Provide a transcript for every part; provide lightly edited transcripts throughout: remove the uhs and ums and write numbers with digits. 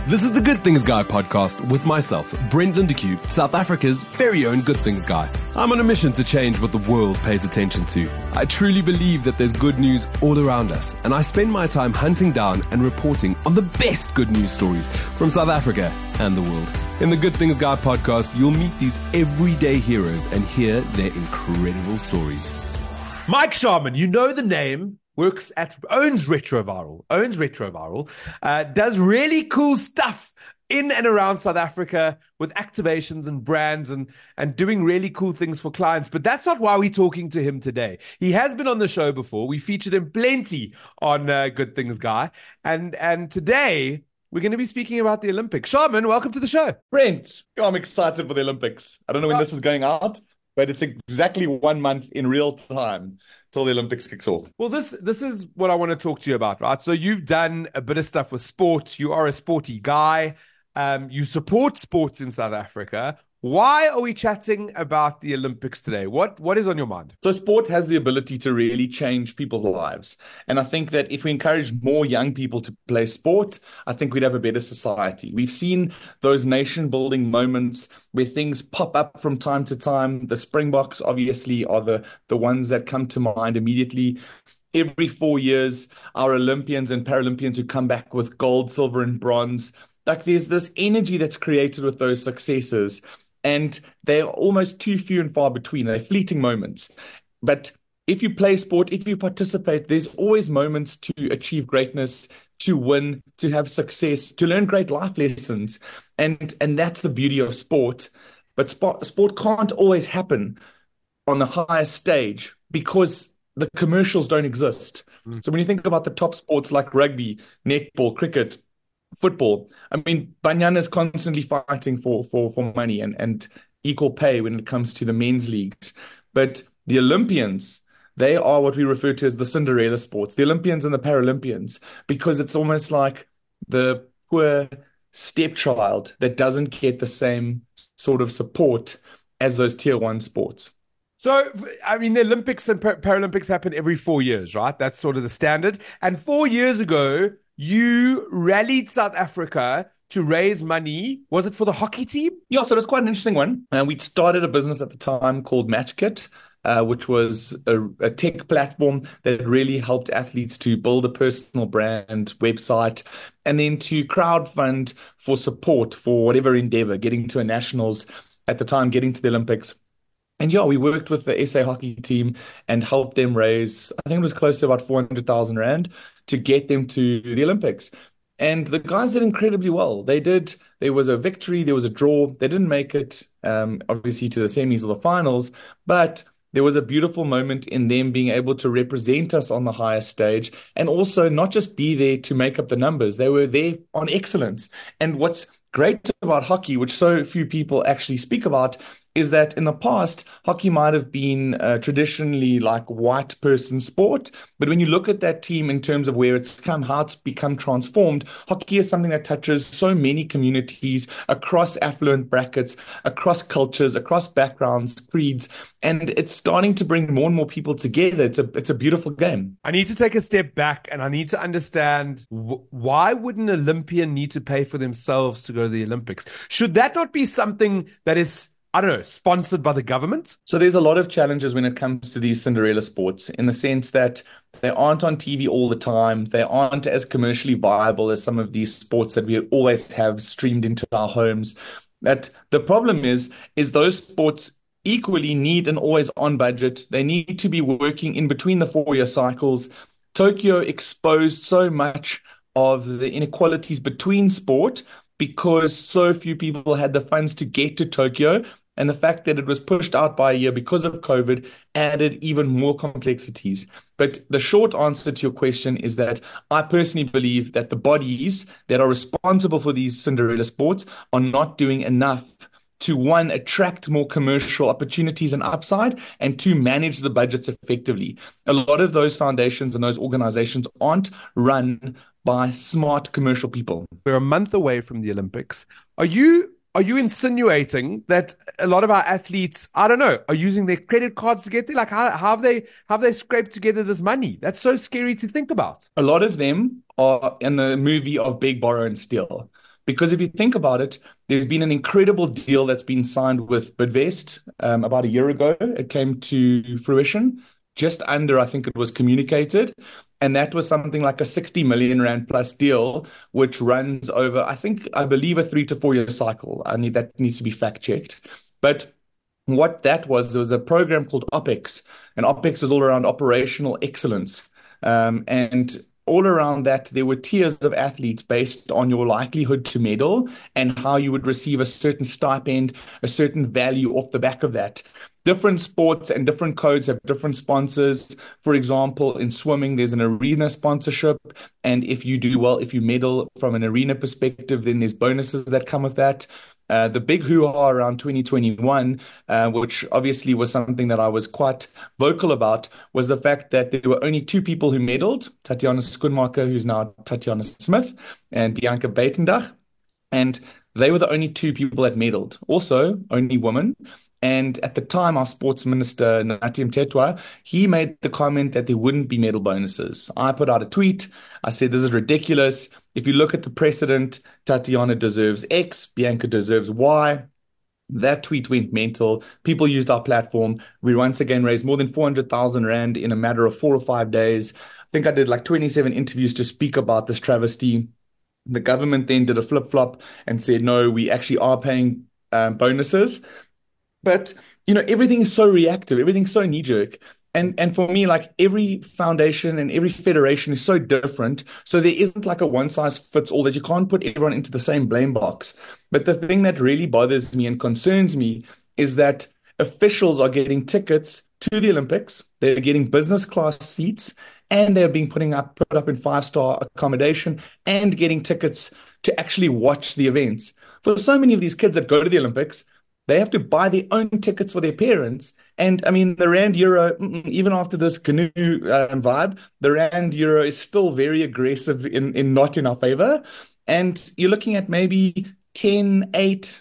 This is the Good Things Guy podcast with myself, Brent Lindeque, South Africa's very own Good Things Guy. I'm on a mission to change what the world pays attention to. I truly believe that there's good news all around us, and I spend my time hunting down and reporting on the best good news stories from South Africa and the world. In the Good Things Guy podcast, you'll meet these everyday heroes and hear their incredible stories. Mike Sharman, you know the name. owns Retroviral, does really cool stuff in and around South Africa with activations and brands and doing really cool things for clients. But that's not why we're talking to him today. He has been on the show before. We featured him plenty on Good Things Guy. And today we're going to be speaking about the Olympics. Sharman, welcome to the show. Brent, I'm excited for the Olympics. I don't know when this is going out, but it's exactly 1 month in real time till the Olympics kicks off. Well, this is what I want to talk to you about, right? So you've done a bit of stuff with sport. You are a sporty guy. You support sports in South Africa. Why are we chatting about the Olympics today? What is on your mind? So sport has the ability to really change people's lives. And I think that if we encourage more young people to play sport, I think we'd have a better society. We've seen those nation-building moments where things pop up from time to time. The Springboks obviously are the ones that come to mind immediately. Every 4 years, our Olympians and Paralympians who come back with gold, silver, and bronze, like there's this energy that's created with those successes. And they're almost too few and far between. They're fleeting moments. But if you play sport, if you participate, there's always moments to achieve greatness, to win, to have success, to learn great life lessons. And that's the beauty of sport. But sport can't always happen on the highest stage because the commercials don't exist. So when you think about the top sports like rugby, netball, cricket, football, I mean, Banyana is constantly fighting for money and equal pay when it comes to the men's leagues. But the Olympians, they are what we refer to as the Cinderella sports, the Olympians and the Paralympians, because it's almost like the poor stepchild that doesn't get the same sort of support as those tier one sports. So, I mean, the Olympics and Paralympics happen every 4 years, right? That's sort of the standard. And 4 years ago, you rallied South Africa to raise money. Was it for the hockey team? Yeah, so it was quite an interesting one. And we started a business at the time called MatchKit, which was a tech platform that really helped athletes to build a personal brand website and then to crowdfund for support for whatever endeavor, getting to a nationals at the time, getting to the Olympics. And yeah, we worked with the SA hockey team and helped them raise, I think it was close to about 400,000 Rand to get them to the Olympics. And the guys did incredibly well. They did. There was a victory, there was a draw. They didn't make it, obviously, to the semis or the finals, but there was a beautiful moment in them being able to represent us on the highest stage and also not just be there to make up the numbers. They were there on excellence. And what's great about hockey, which so few people actually speak about, is that in the past, hockey might have been traditionally like white person sport. But when you look at that team in terms of where it's come, how it's become transformed, hockey is something that touches so many communities across affluent brackets, across cultures, across backgrounds, creeds. And it's starting to bring more and more people together. It's a beautiful game. I need to take a step back and I need to understand why would an Olympian need to pay for themselves to go to the Olympics? Should that not be something that is, I don't know, sponsored by the government? So there's a lot of challenges when it comes to these Cinderella sports in the sense that they aren't on TV all the time. They aren't as commercially viable as some of these sports that we always have streamed into our homes. But the problem is those sports equally need an always on budget. They need to be working in between the 4-year cycles. Tokyo exposed so much of the inequalities between sport because so few people had the funds to get to Tokyo. And the fact that it was pushed out by a year because of COVID added even more complexities. But the short answer to your question is that I personally believe that the bodies that are responsible for these Cinderella sports are not doing enough to, one, attract more commercial opportunities and upside, and two, manage the budgets effectively. A lot of those foundations and those organizations aren't run by smart commercial people. We're a month away from the Olympics. Are you insinuating that a lot of our athletes, I don't know, are using their credit cards to get there? Like how have they scraped together this money? That's so scary to think about. A lot of them are in the movie of Beg, Borrow, and Steal. Because if you think about it, there's been an incredible deal that's been signed with Bidvest about a year ago. It came to fruition just under, I think it was communicated. And that was something like a 60 million rand plus deal, which runs over, I believe, a 3 to 4 year cycle. That needs to be fact checked. But what that was, there was a program called OPEX, and OPEX is all around operational excellence. And all around that, there were tiers of athletes based on your likelihood to medal and how you would receive a certain stipend, a certain value off the back of that. Different sports and different codes have different sponsors. For example, in swimming, there's an arena sponsorship. And if you do well, if you medal from an arena perspective, then there's bonuses that come with that. The big hoo-ha around 2021, which obviously was something that I was quite vocal about, was the fact that there were only two people who medaled, Tatiana Schoenmaker, who's now Tatiana Smith, and Bianca Buitendag. And they were the only two people that medaled. Also, only women. And at the time, our sports minister, Nathi Mthethwa, he made the comment that there wouldn't be medal bonuses. I put out a tweet. I said, this is ridiculous. If you look at the precedent, Tatiana deserves X, Bianca deserves Y. That tweet went mental. People used our platform. We once again raised more than 400,000 Rand in a matter of 4 or 5 days. I think I did like 27 interviews to speak about this travesty. The government then did a flip-flop and said, no, we actually are paying bonuses. But, everything is so reactive, everything's so knee-jerk. And for me, like every foundation and every federation is so different. So there isn't like a one size fits all, that you can't put everyone into the same blame box. But the thing that really bothers me and concerns me is that officials are getting tickets to the Olympics. They're getting business class seats, and they're being put up in 5-star accommodation and getting tickets to actually watch the events. For so many of these kids that go to the Olympics, they have to buy their own tickets for their parents. And I mean, the Rand Euro, even after this canoe vibe, the Rand Euro is still very aggressive in not in our favor. And you're looking at maybe 10, 8,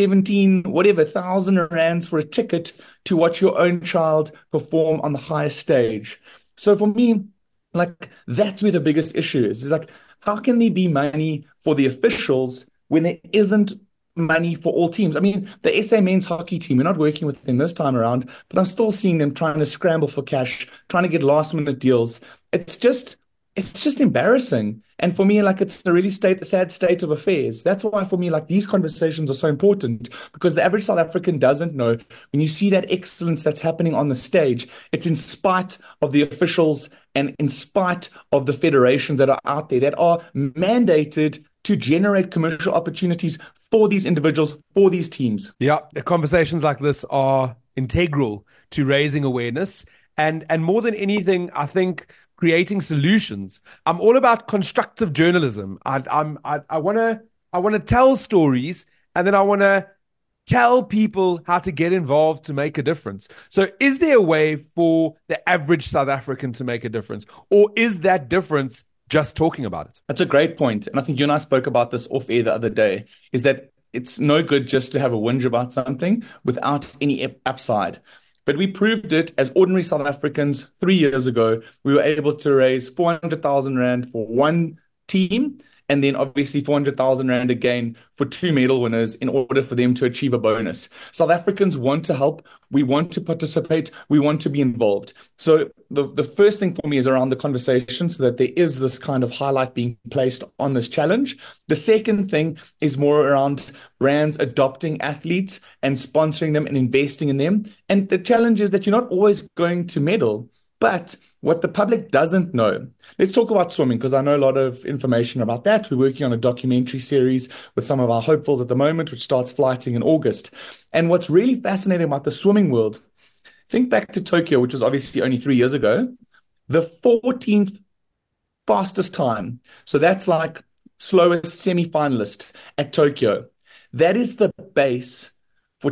17, whatever, 1,000 rands for a ticket to watch your own child perform on the highest stage. So for me, like, that's where the biggest issue is. It's like, how can there be money for the officials when there isn't money for all teams? I mean, the SA men's hockey team, we're not working with them this time around, but I'm still seeing them trying to scramble for cash, trying to get last minute deals. It's just embarrassing. And for me, like, it's a really sad state of affairs. That's why for me, like, these conversations are so important, because the average South African doesn't know. When you see that excellence that's happening on the stage, it's in spite of the officials and in spite of the federations that are out there that are mandated to generate commercial opportunities for these individuals, for these teams. Yeah, conversations like this are integral to raising awareness, and more than anything, I think creating solutions. I'm all about constructive journalism. I want to tell stories, and then I want to tell people how to get involved to make a difference. So is there a way for the average South African to make a difference, or is that difference just talking about it? That's a great point. And I think you and I spoke about this off air the other day, is that it's no good just to have a whinge about something without any upside. But we proved it as ordinary South Africans 3 years ago. We were able to raise 400,000 Rand for one team, and then obviously 400,000 Rand again for two medal winners in order for them to achieve a bonus. South Africans want to help. We want to participate. We want to be involved. So the first thing for me is around the conversation, so that there is this kind of highlight being placed on this challenge. The second thing is more around brands adopting athletes and sponsoring them and investing in them. And the challenge is that you're not always going to medal, but what the public doesn't know. Let's talk about swimming, because I know a lot of information about that. We're working on a documentary series with some of our hopefuls at the moment, which starts flighting in August. And what's really fascinating about the swimming world, think back to Tokyo, which was obviously only 3 years ago, the 14th fastest time. So that's like slowest semi-finalist at Tokyo. That is the base for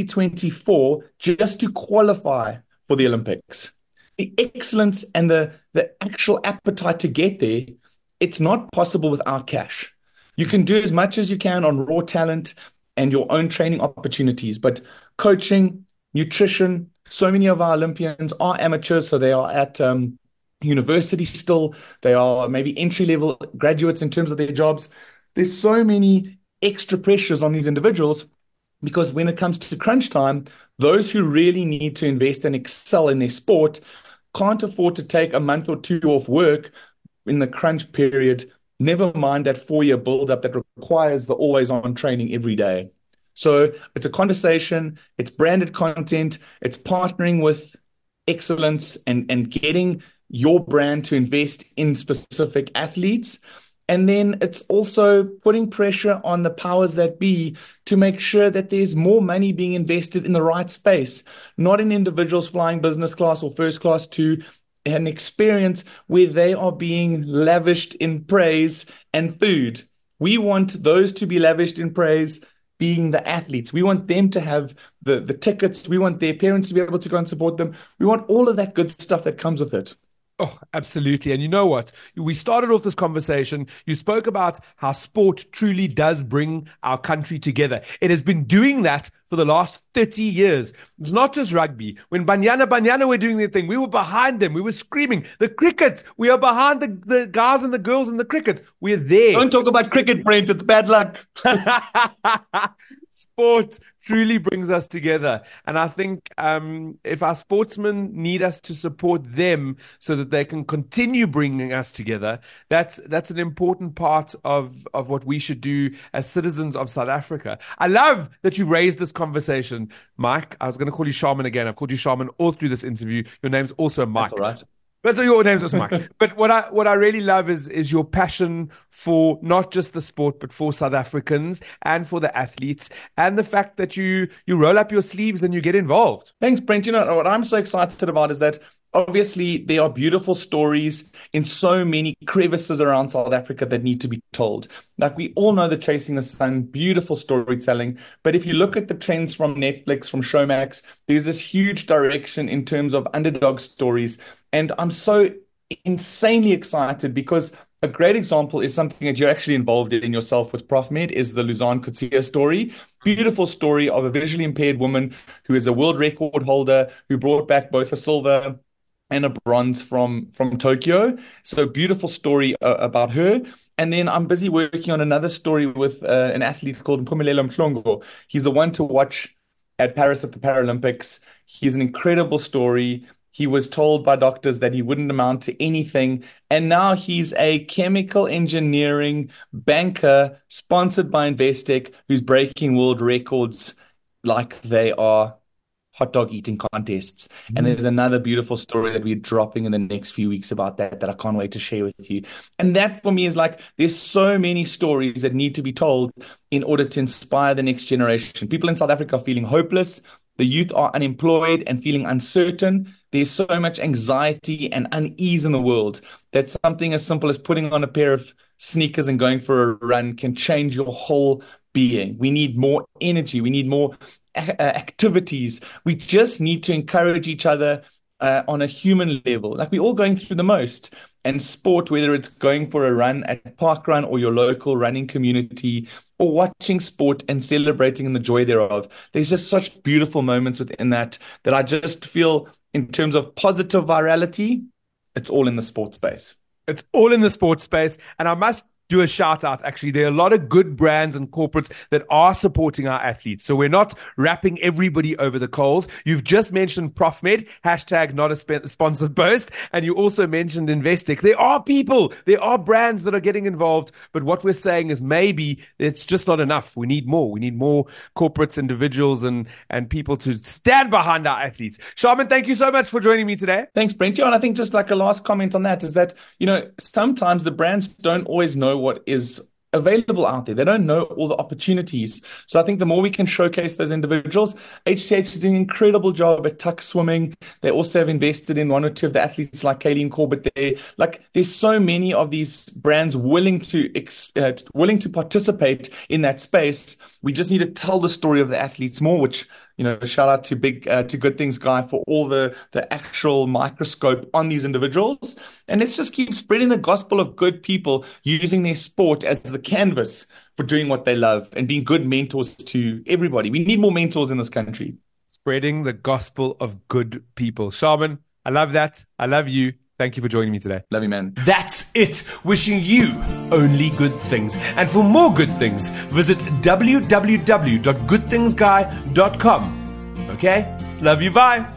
2024 just to qualify for the Olympics. The excellence and the actual appetite to get there, it's not possible without cash. You can do as much as you can on raw talent and your own training opportunities, but coaching, nutrition, so many of our Olympians are amateurs, so they are at university still. They are maybe entry-level graduates in terms of their jobs. there's so many extra pressures on these individuals because when it comes to crunch time, those who really need to invest and excel in their sport can't afford to take a month or two off work in the crunch period, never mind that 4 year build-up that requires the always on training every day. So it's a conversation, it's branded content, it's partnering with excellence and getting your brand to invest in specific athletes. And then it's also putting pressure on the powers that be to make sure that there's more money being invested in the right space, not in individuals flying business class or first class to an experience where they are being lavished in praise and food. We want those to be lavished in praise, being the athletes. We want them to have the tickets. We want their parents to be able to go and support them. We want all of that good stuff that comes with it. Oh, absolutely. And you know what? We started off this conversation. You spoke about how sport truly does bring our country together. It has been doing that for the last 30 years. It's not just rugby. When Banyana were doing their thing, we were behind them. We were screaming. The cricket, we are behind the guys and the girls in the cricket. We're there. Don't talk about cricket, Brent. It's bad luck. Sport truly brings us together. And I think if our sportsmen need us to support them so that they can continue bringing us together, that's an important part of what we should do as citizens of South Africa. I love that you raised this conversation, Mike. I was going to call you Shaman again. I've called you Shaman all through this interview. Your name's also Mike. That's all right. But so your name's also Mike. But what I really love is your passion for not just the sport, but for South Africans and for the athletes, and the fact that you roll up your sleeves and you get involved. Thanks, Brent. You know, what I'm so excited about is that obviously there are beautiful stories in so many crevices around South Africa that need to be told. Like we all know the Chasing the Sun, beautiful storytelling. But if you look at the trends from Netflix, from Showmax, there's this huge direction in terms of underdog stories. And I'm so insanely excited because a great example is something that you're actually involved in yourself with ProfMed is the Luzan Coetzee story. Beautiful story of a visually impaired woman who is a world record holder who brought back both a silver and a bronze from Tokyo. So beautiful story about her. And then I'm busy working on another story with an athlete called Mpumelelo Mhlongo. He's the one to watch at Paris at the Paralympics. He's an incredible story. He was told by doctors that he wouldn't amount to anything. And now he's a chemical engineering banker sponsored by Investec who's breaking world records like they are hot dog eating contests. And there's another beautiful story that we're dropping in the next few weeks about that I can't wait to share with you. And that for me is like, there's so many stories that need to be told in order to inspire the next generation. People in South Africa are feeling hopeless. The youth are unemployed and feeling uncertain. There's so much anxiety and unease in the world that something as simple as putting on a pair of sneakers and going for a run can change your whole being. We need more energy. We need more activities. We just need to encourage each other on a human level. Like we're all going through the most. And sport, whether it's going for a run at Parkrun or your local running community, or watching sport and celebrating in the joy thereof, there's just such beautiful moments within that I just feel in terms of positive virality, it's all in the sports space. It's all in the sports space. And I must do a shout out. Actually, there are a lot of good brands and corporates that are supporting our athletes. So we're not wrapping everybody over the coals. You've just mentioned ProfMed, hashtag not a sponsored post. And you also mentioned Investec. There are people, there are brands that are getting involved. But what we're saying is maybe it's just not enough. We need more. We need more corporates, individuals, and people to stand behind our athletes. Shaman, thank you so much for joining me today. Thanks, Brent. And I think just like a last comment on that is that, you know, sometimes the brands don't always know what is available out there. They don't know all the opportunities. So I think the more we can showcase those individuals, HTH is doing an incredible job at tuck swimming. They also have invested in one or two of the athletes like Kayleen Corbett there. Like there's so many of these brands willing to participate in that space. We just need to tell the story of the athletes more, which, you know, shout out to Good Things Guy for all the actual microscope on these individuals. And let's just keep spreading the gospel of good people using their sport as the canvas for doing what they love and being good mentors to everybody. We need more mentors in this country. Spreading the gospel of good people. Shaman, I love that. I love you. Thank you for joining me today. Love you, man. That's it. Wishing you only good things. And for more good things, visit www.goodthingsguy.com. Okay? Love you. Bye.